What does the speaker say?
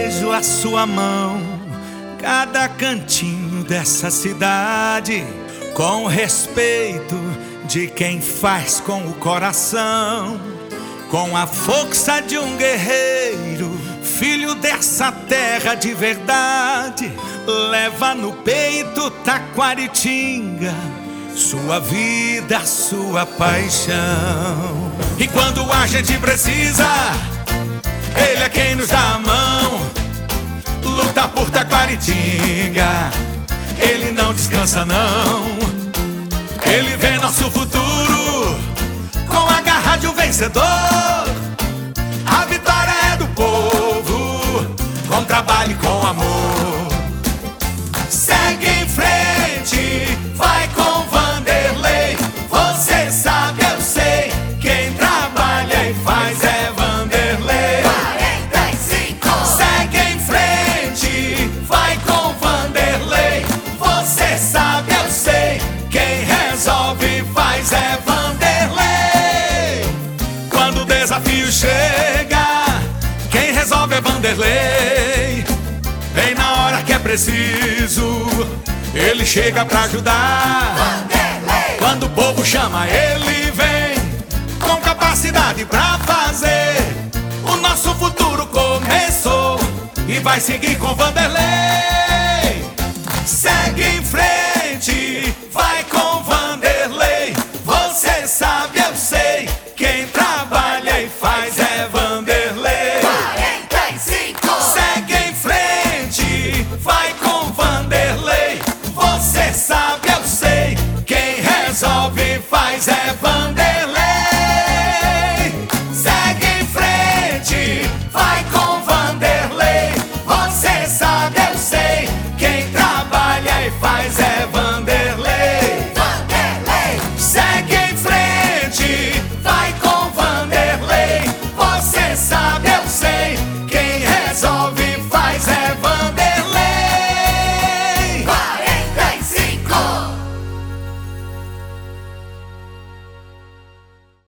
vejo a sua mão, cada cantinho dessa cidade, com respeito de quem faz com o coração, com a força de um guerreiro, filho dessa terra de verdade. Leva no peito Taquaritinga, sua vida, sua paixão. E quando a gente precisa, ele é quem nos dá a mão. Luta por Taquaritinga, ele não descansa não. Ele vê nosso futuro com a garra de um vencedor. A vitória é do povo, com trabalho e com amor. Segue em frente, vai com Vanderlei. Você sabe, eu sei, quem trabalha e faz é Vanderlei. 45. Segue em frente, vai com Vanderlei. Você sabe, eu sei, quem resolve e faz é Vanderlei. Quando o desafio chega, quem resolve é Vanderlei. Bem na hora que é preciso, ele chega pra ajudar. Vanderlei. Quando o povo chama, ele vem com capacidade pra fazer. O nosso futuro começou e vai seguir com Vanderlei. Segue em frente, vai com Vanderlei. Você sabe, eu sei, quem trabalha e faz é Vanderlei. 45. Segue em frente, vai com Vanderlei. Você sabe, eu sei, quem resolve e faz é Vanderlei.